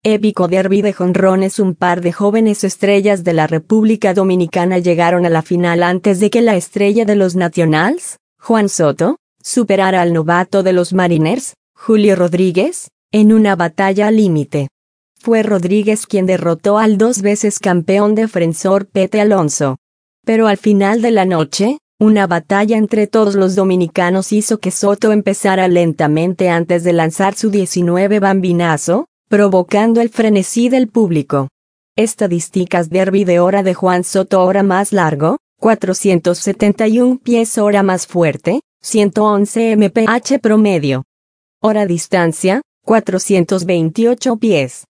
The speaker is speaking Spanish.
Épico derbi de jonrones. Un par de jóvenes estrellas de la República Dominicana llegaron a la final antes de que la estrella de los Nationals, Juan Soto, superara al novato de los Mariners, Julio Rodríguez, en una batalla al límite. Fue Rodríguez quien derrotó al 2 veces campeón defensor Pete Alonso. Pero al final de la noche, una batalla entre todos los dominicanos hizo que Soto empezara lentamente antes de lanzar su 19 bambinazo, provocando el frenesí del público. Estadísticas derbi de hora de Juan Soto: hora más largo, 471 pies; hora más fuerte, 111 mph promedio. Hora distancia, 428 pies.